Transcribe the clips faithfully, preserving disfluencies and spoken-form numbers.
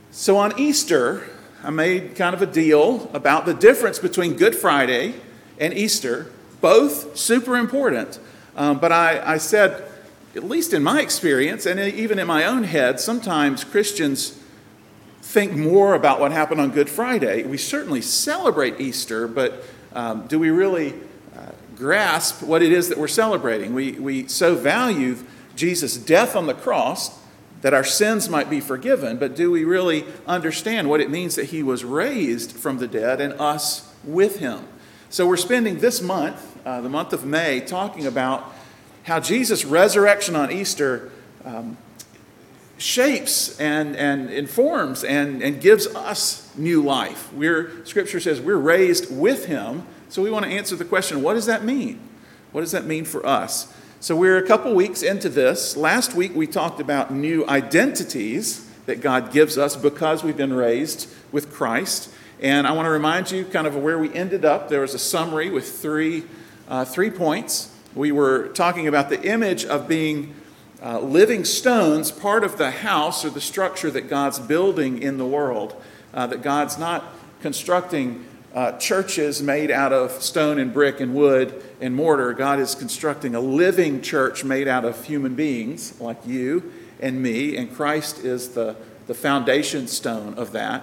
So on Easter, I made kind of a deal about the difference between Good Friday and Easter, both super important. Um, but I, I said, at least in my experience, and even in my own head, sometimes Christians think more about what happened on Good Friday. We certainly celebrate Easter, but um, do we really uh, grasp what it is that we're celebrating? We, we so value Jesus' death on the cross that our sins might be forgiven, but do we really understand what it means that he was raised from the dead and us with him? So we're spending this month, uh, the month of May, talking about how Jesus' resurrection on Easter um, shapes and, and informs and, and gives us new life. We're, Scripture says we're raised with him, so we want to answer the question, what does that mean? What does that mean for us? So we're a couple weeks into this. Last week we talked about new identities that God gives us because we've been raised with Christ. And I want to remind you kind of where we ended up. There was a summary with three, uh, three points. We were talking about the image of being uh, living stones, part of the house or the structure that God's building in the world. Uh, that God's not constructing Uh, churches made out of stone and brick and wood and mortar. God is constructing a living church made out of human beings like you and me, and Christ is the, the foundation stone of that.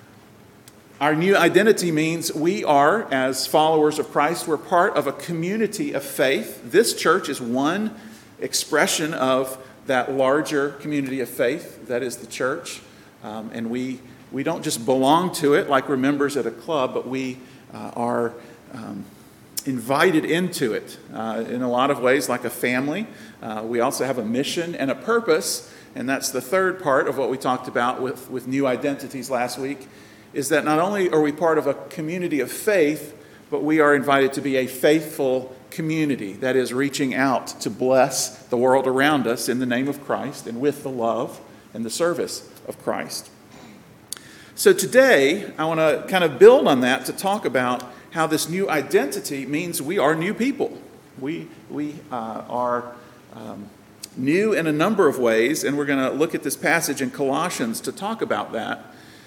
Our new identity means we are, as followers of Christ, we're part of a community of faith. This church is one expression of that larger community of faith that is the church, um, and we We don't just belong to it like we're members at a club, but we uh, are um, invited into it uh, in a lot of ways like a family. Uh, we also have a mission and a purpose, and that's the third part of what we talked about with, with new identities last week, is that not only are we part of a community of faith, but we are invited to be a faithful community that is reaching out to bless the world around us in the name of Christ and with the love and the service of Christ. So today, I want to kind of build on that to talk about how this new identity means we are new people. We, we uh, are um, new in a number of ways, and we're going to look at this passage in Colossians to talk about that.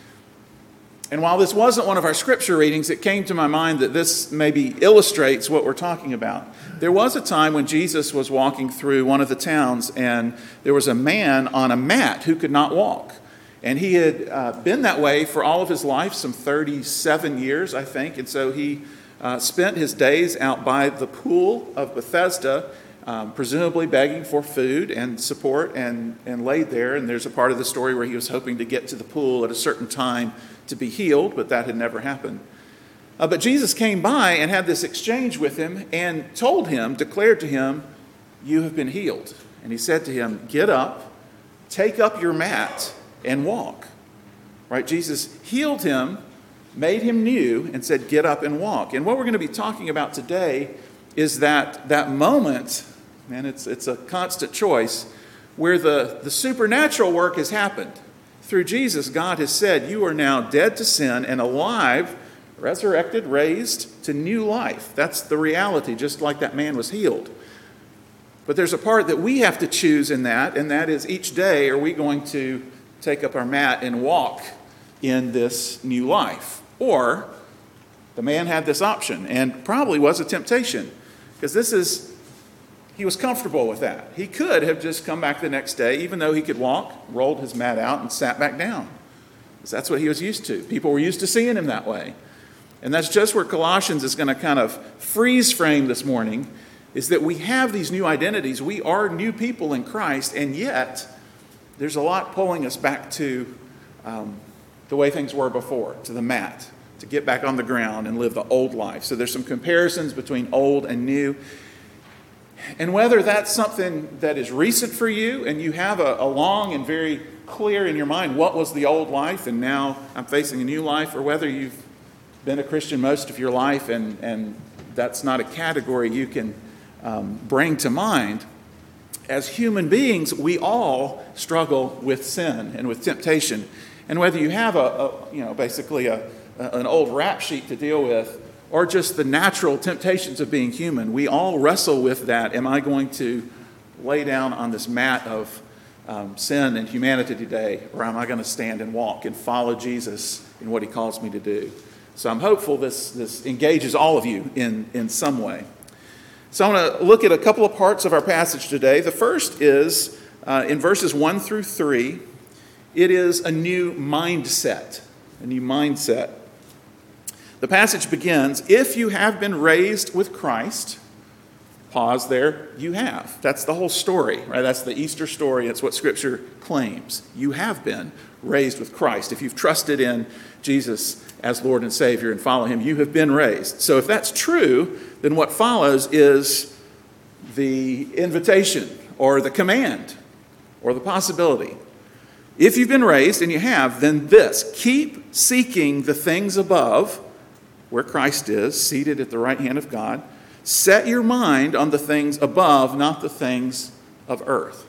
And while this wasn't one of our scripture readings, it came to my mind that this maybe illustrates what we're talking about. There was a time when Jesus was walking through one of the towns, and there was a man on a mat who could not walk. And he had uh, been that way for all of his life, some thirty-seven years, I think. And so he uh, spent his days out by the pool of Bethesda, um, presumably begging for food and support, and, and laid there. And there's a part of the story where he was hoping to get to the pool at a certain time to be healed, but that had never happened. Uh, but Jesus came by and had this exchange with him and told him, declared to him, "You have been healed." And he said to him, "Get up, take up your mat, and walk." Right? Jesus healed him, made him new, and said, "Get up and walk." And what we're going to be talking about today is that that moment, and it's it's a constant choice, where the, the supernatural work has happened. Through Jesus, God has said, you are now dead to sin and alive, resurrected, raised to new life. That's the reality, just like that man was healed. But there's a part that we have to choose in that, and that is each day are we going to take up our mat and walk in this new life. Or the man had this option, and probably was a temptation, because this is, he was comfortable with that. He could have just come back the next day, even though he could walk, rolled his mat out, and sat back down. Because that's what he was used to. People were used to seeing him that way. And that's just where Colossians is going to kind of freeze frame this morning, is that we have these new identities. We are new people in Christ, and yet there's a lot pulling us back to um, the way things were before, to the mat, to get back on the ground and live the old life. So there's some comparisons between old and new. And whether that's something that is recent for you and you have a, a long and very clear in your mind what was the old life and now I'm facing a new life, or whether you've been a Christian most of your life and, and that's not a category you can um, bring to mind, as human beings, we all struggle with sin and with temptation. And whether you have a, a you know, basically a, a, an old rap sheet to deal with, or just the natural temptations of being human, we all wrestle with that. Am I going to lay down on this mat of um, sin and humanity today, or am I going to stand and walk and follow Jesus in what he calls me to do? So I'm hopeful this, this engages all of you in, in some way. So I want to look at a couple of parts of our passage today. The first is uh, in verses one through three. It is a new mindset, a new mindset. The passage begins, if you have been raised with Christ, pause there, you have. That's the whole story, right? That's the Easter story. That's what Scripture claims. You have been raised with Christ. If you've trusted in Jesus as Lord and Savior and follow him, you have been raised. So if that's true, then what follows is the invitation or the command or the possibility. If you've been raised, and you have, then this, keep seeking the things above, where Christ is, seated at the right hand of God. Set your mind on the things above, not the things of earth.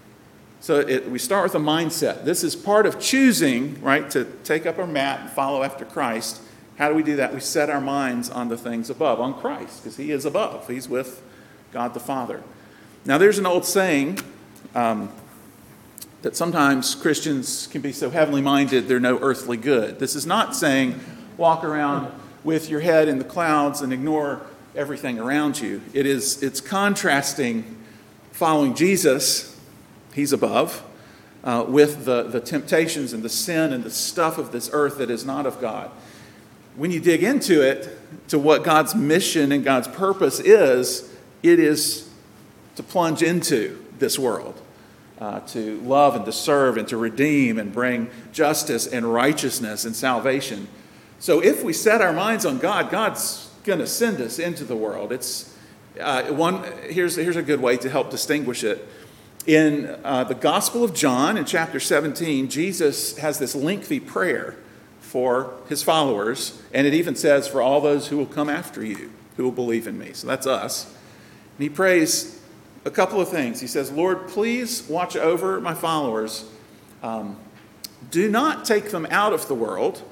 So it, we start with a mindset. This is part of choosing, right, to take up our mat and follow after Christ. How do we do that? We set our minds on the things above, on Christ, because he is above. He's with God the Father. Now, there's an old saying um, that sometimes Christians can be so heavenly minded, they're no earthly good. This is not saying walk around with your head in the clouds and ignore everything around you. It is, it's contrasting following Jesus, he's above, uh, with the, the temptations and the sin and the stuff of this earth that is not of God. When you dig into it, to what God's mission and God's purpose is, it is to plunge into this world, uh, to love and to serve and to redeem and bring justice and righteousness and salvation. So if we set our minds on God, God's going to send us into the world. It's uh, one. Here's here's a good way to help distinguish it. In uh, the Gospel of John, in chapter seventeen, Jesus has this lengthy prayer for his followers, and it even says, "For all those who will come after you, who will believe in me." So that's us. And he prays a couple of things. He says, "Lord, please watch over my followers. Um, do not take them out of the world."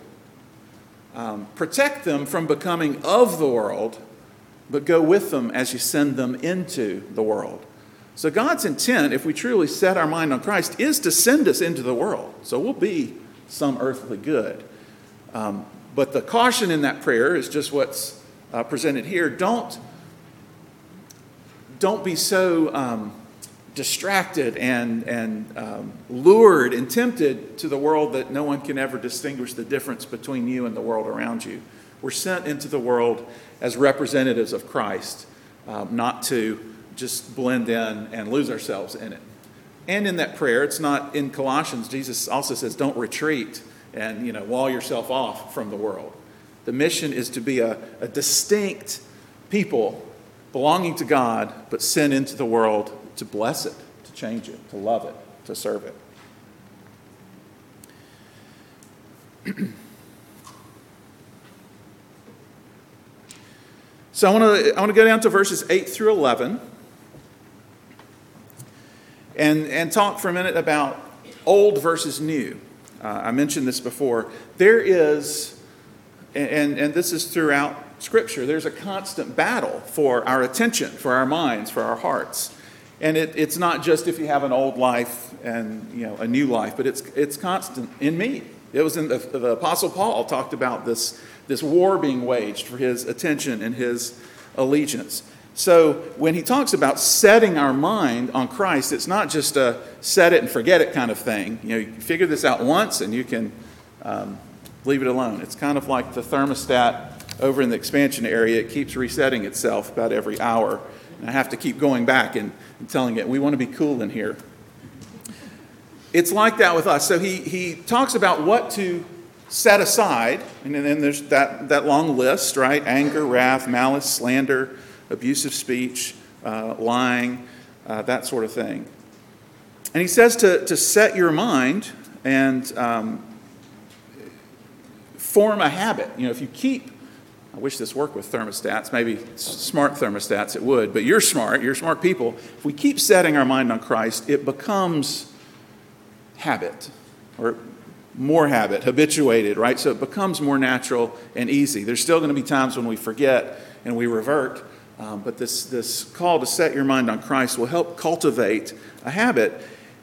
Um, protect them from becoming of the world, but go with them as you send them into the world. So God's intent, if we truly set our mind on Christ, is to send us into the world. So we'll be some earthly good. Um, but the caution in that prayer is just what's uh, presented here. Don't, don't be so um, distracted and, and um, lured and tempted to the world that no one can ever distinguish the difference between you and the world around you. We're sent into the world as representatives of Christ, um, not to just blend in and lose ourselves in it. And in that prayer, it's not in Colossians, Jesus also says, don't retreat and, you know, wall yourself off from the world. The mission is to be a, a distinct people belonging to God, but sent into the world to bless it, to change it, to love it, to serve it. So I want to I want to go down to verses eight through eleven and, and talk for a minute about old versus new. Uh, I mentioned this before. There is, and, and this is throughout Scripture, there's a constant battle for our attention, for our minds, for our hearts. And it, it's not just if you have an old life and, you know, a new life, but it's it's constant in me. It was in the, the Apostle Paul talked about this, this war being waged for his attention and his allegiance. So when he talks about setting our mind on Christ, it's not just a set it and forget it kind of thing. You know, you can figure this out once and you can um, leave it alone. It's kind of like the thermostat over in the expansion area. It keeps resetting itself about every hour. And I have to keep going back and, and telling it, we want to be cool in here. It's like that with us. So he, he talks about what to set aside. And then there's that, that long list, right? Anger, wrath, malice, slander, abusive speech, uh, lying, uh, that sort of thing. And he says to, to set your mind and um, form a habit. You know, if you keep I wish this worked with thermostats, maybe smart thermostats it would, but you're smart, you're smart people. If we keep setting our mind on Christ, it becomes habit, or more habit, habituated, right? So it becomes more natural and easy. There's still going to be times when we forget and we revert, um, but this, this call to set your mind on Christ will help cultivate a habit.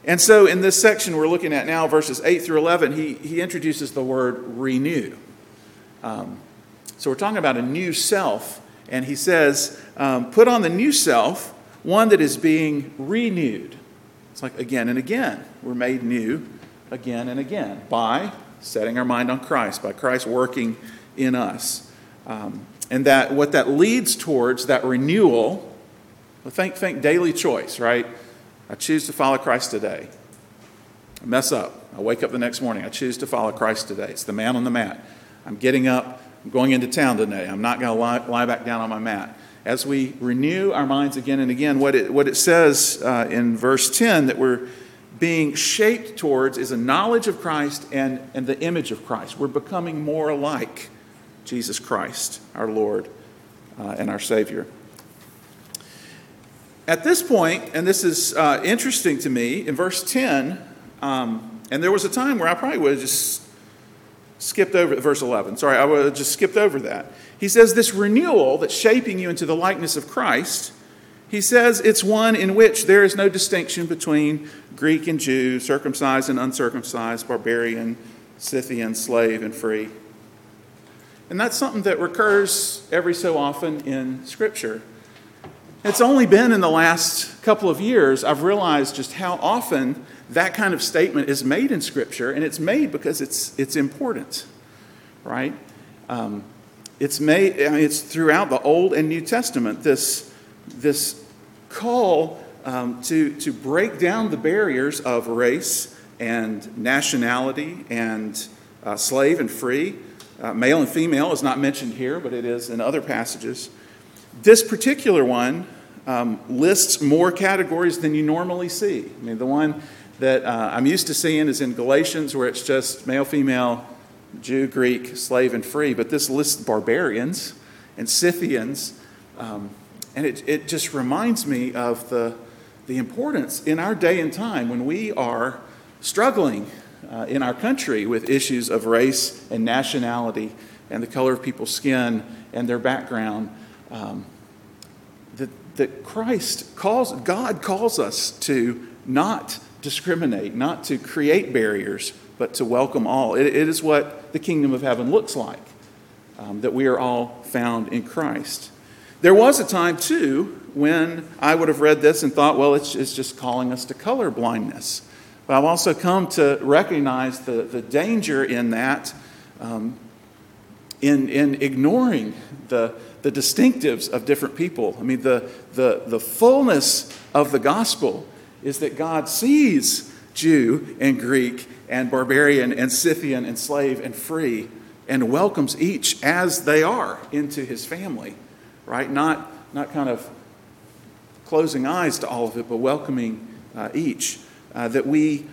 And so in this section we're looking at now, verses eight through eleven, he, he introduces the word renew. Um, so we're talking about a new self, and he says, um, put on the new self, one that is being renewed. It's like again and again. We're made new again and again by setting our mind on Christ, by Christ working in us. Um, and that what that leads towards, that renewal, well, think, think daily choice, right? I choose to follow Christ today. I mess up. I wake up the next morning. I choose to follow Christ today. It's the man on the mat. I'm getting up. I'm going into town today. I'm not going to lie, lie back down on my mat. As we renew our minds again and again, what it, what it says uh, in verse ten that we're being shaped towards is a knowledge of Christ and, and the image of Christ. We're becoming more like Jesus Christ, our Lord uh, and our Savior. At this point, and this is uh, interesting to me, in verse ten, um, and there was a time where I probably would have just skipped over verse eleven. Sorry, I would have just skipped over that. He says this renewal that's shaping you into the likeness of Christ, he says it's one in which there is no distinction between Greek and Jew, circumcised and uncircumcised, barbarian, Scythian, slave, and free. And that's something that recurs every so often in Scripture. It's only been in the last couple of years I've realized just how often that kind of statement is made in Scripture, and it's made because it's it's important, right? Um, it's made. I mean, it's throughout the Old and New Testament. This this call um, to to break down the barriers of race and nationality and uh, slave and free, uh, male and female is not mentioned here, but it is in other passages. This particular one um, lists more categories than you normally see. I mean, the one that uh, I'm used to seeing is in Galatians, where it's just male, female, Jew, Greek, slave, and free. But this lists barbarians and Scythians, um, and it, it just reminds me of the, the importance in our day and time when we are struggling uh, in our country with issues of race and nationality and the color of people's skin and their background. Um, that, that Christ calls, God calls us to not discriminate, not to create barriers, but to welcome all. It, it is what the kingdom of heaven looks like, um, that we are all found in Christ. There was a time, too, when I would have read this and thought, well, it's, it's just calling us to color blindness. But I've also come to recognize the, the danger in that, um, in, in ignoring the, the distinctives of different people. I mean, the, the, the fullness of the gospel is that God sees Jew and Greek and barbarian and Scythian and slave and free and welcomes each as they are into his family, right? Not, not kind of closing eyes to all of it, but welcoming uh, each. Uh, that we,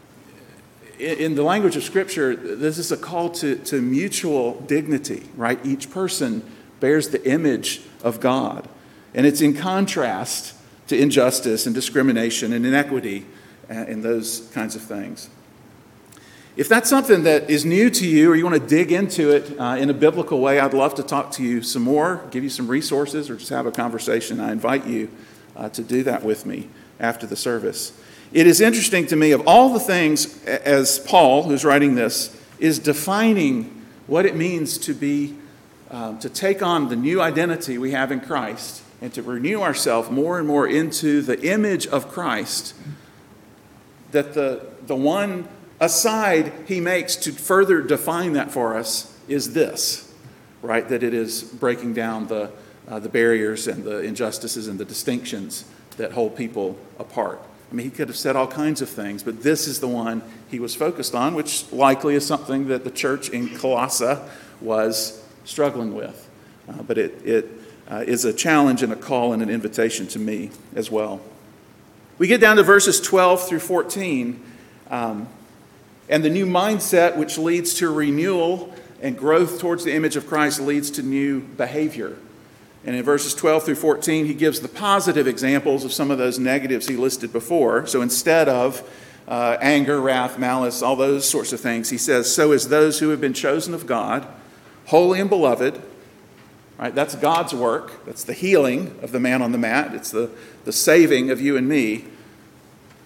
in, in the language of Scripture, this is a call to, to mutual dignity, right? Each person bears the image of God. And it's in contrast to injustice and discrimination and inequity and those kinds of things. If that's something that is new to you or you want to dig into it uh, in a biblical way, I'd love to talk to you some more, give you some resources, or just have a conversation. I invite you uh, to do that with me after the service. It is interesting to me, of all the things, as Paul, who's writing this, is defining what it means to be, um, to take on the new identity we have in Christ and to renew ourselves more and more into the image of Christ, that the, the one aside he makes to further define that for us is this, right? That it is breaking down the, uh, the barriers and the injustices and the distinctions that hold people apart. I mean, he could have said all kinds of things, but this is the one he was focused on, which likely is something that the church in Colossae was struggling with. Uh, but it, it uh, is a challenge and a call and an invitation to me as well. We get down to verses twelve through fourteen, um, and the new mindset, which leads to renewal and growth towards the image of Christ, leads to new behavior. And in verses twelve through fourteen, he gives the positive examples of some of those negatives he listed before. So instead of uh, anger, wrath, malice, all those sorts of things, he says, so as those who have been chosen of God, holy and beloved, right? That's God's work. That's the healing of the man on the mat. It's the, the saving of you and me.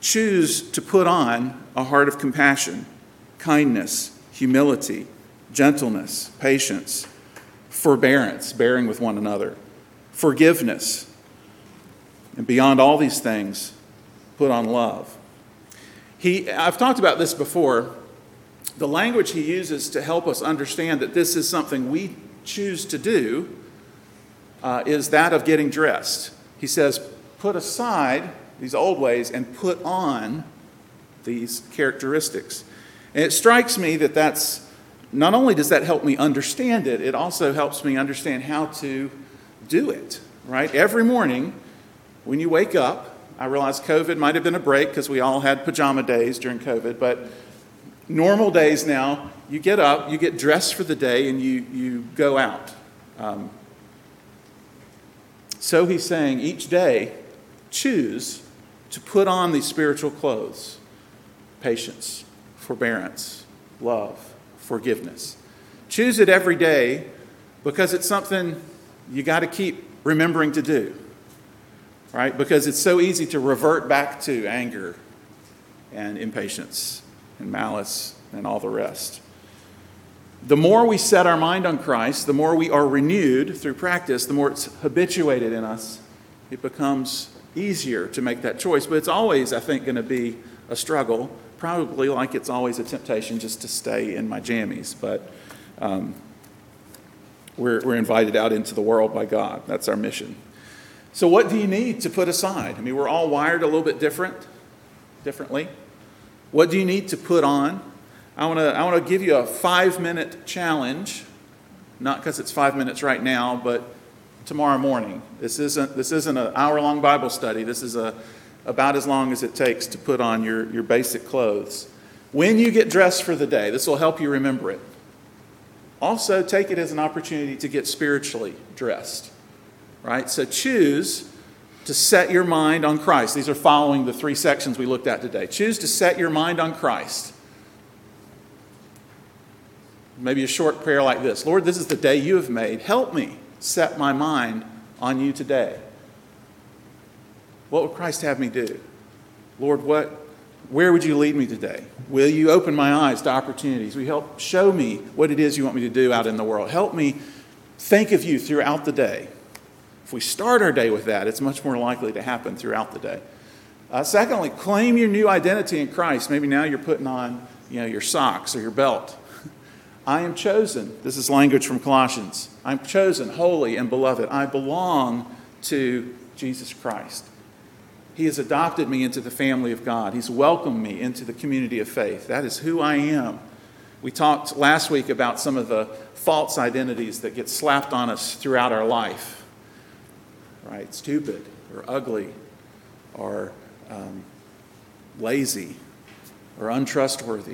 choose to put on a heart of compassion, kindness, humility, gentleness, patience, forbearance, bearing with one another, forgiveness, and beyond all these things, put on love. He, I've talked about this before. The language he uses to help us understand that this is something we choose to do uh, is that of getting dressed. He says, put aside these old ways and put on these characteristics. And it strikes me that that's, not only does that help me understand it, it also helps me understand how to do it, right? Every morning when you wake up, I realize COVID might have been a break because we all had pajama days during COVID, but normal days now, you get up, you get dressed for the day, and you, you go out. Um, so he's saying each day, choose to put on these spiritual clothes: patience, forbearance, love, forgiveness. Choose it every day because it's something you got to keep remembering to do, right? Because it's so easy to revert back to anger and impatience and malice and all the rest. The more we set our mind on Christ, the more we are renewed through practice, the more it's habituated in us, it becomes easier to make that choice. But it's always, I think, going to be a struggle, probably like it's always a temptation just to stay in my jammies. But um, we're, we're invited out into the world by God. That's our mission. So what do you need to put aside? I mean, we're all wired a little bit different, differently. What do you need to put on? I want to I want to give you a five-minute challenge, not because it's five minutes right now, but tomorrow morning. This isn't this isn't an hour-long Bible study. This is a about as long as it takes to put on your, your basic clothes. When you get dressed for the day, this will help you remember it. Also, take it as an opportunity to get spiritually dressed, right? So choose to set your mind on Christ. These are following the three sections we looked at today. Choose to set your mind on Christ. Maybe a short prayer like this: Lord, this is the day you have made. Help me set my mind on you today. What would Christ have me do? Lord, what, where would you lead me today? Will you open my eyes to opportunities? Will you help show me what it is you want me to do out in the world? Help me think of you throughout the day. If we start our day with that, it's much more likely to happen throughout the day. Uh, secondly, claim your new identity in Christ. Maybe now you're putting on, you know, your socks or your belt. I am chosen. This is language from Colossians. I'm chosen, holy, and beloved. I belong to Jesus Christ. He has adopted me into the family of God. He's welcomed me into the community of faith. That is who I am. We talked last week about some of the false identities that get slapped on us throughout our life. Right? Stupid, or ugly, or um, lazy, or untrustworthy.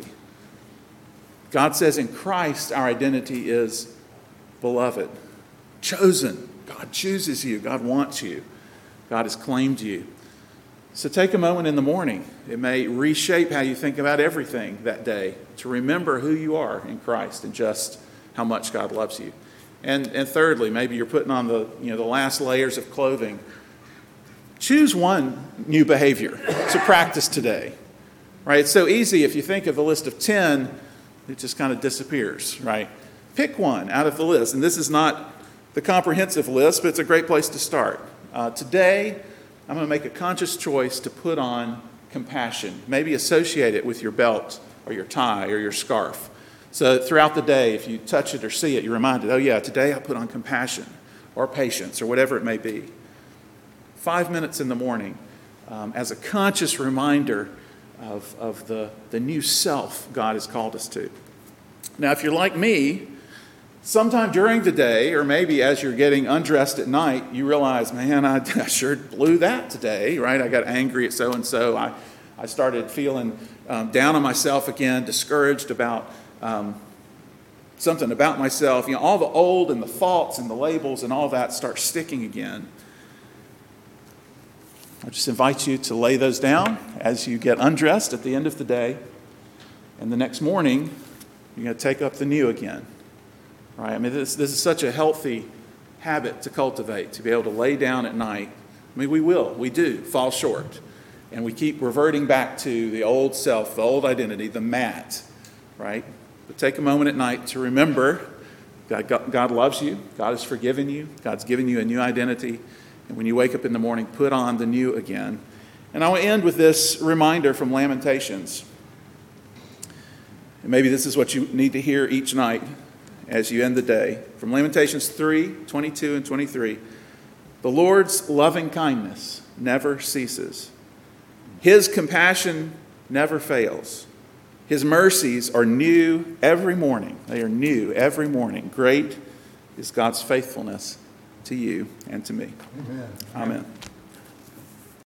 God says in Christ our identity is beloved, chosen. God chooses you. God wants you. God has claimed you. So take a moment in the morning. It may reshape how you think about everything that day to remember who you are in Christ and just how much God loves you. And, and thirdly, maybe you're putting on the, you know, the last layers of clothing. Choose one new behavior to practice today. Right? It's so easy if you think of a list of ten, it just kind of disappears, right? Pick one out of the list. And this is not the comprehensive list, but it's a great place to start. Uh, today, I'm going to make a conscious choice to put on compassion. Maybe associate it with your belt or your tie or your scarf. So throughout the day, if you touch it or see it, you're reminded, oh yeah, today I put on compassion or patience or whatever it may be. Five minutes in the morning um, as a conscious reminder of, of the, the new self God has called us to. Now, if you're like me, sometime during the day, or maybe as you're getting undressed at night, you realize, man, I, I sure blew that today, right? I got angry at so-and-so. I, I started feeling um, down on myself again, discouraged about um, something about myself. You know, all the old and the faults and the labels and all that start sticking again. I just invite you to lay those down as you get undressed at the end of the day. And the next morning, you're going to take up the new again. Right? I mean, this, this is such a healthy habit to cultivate, to be able to lay down at night. I mean, we will, we do fall short. And we keep reverting back to the old self, the old identity, the Matt, right? But take a moment at night to remember God, God, God loves you. God has forgiven you. God's given you a new identity. And when you wake up in the morning, put on the new again. And I will end with this reminder from Lamentations. And maybe this is what you need to hear each night as you end the day. From Lamentations three, twenty-two and twenty-three. The Lord's loving kindness never ceases. His compassion never fails. His mercies are new every morning. They are new every morning. Great is God's faithfulness to you and to me. Amen. Amen.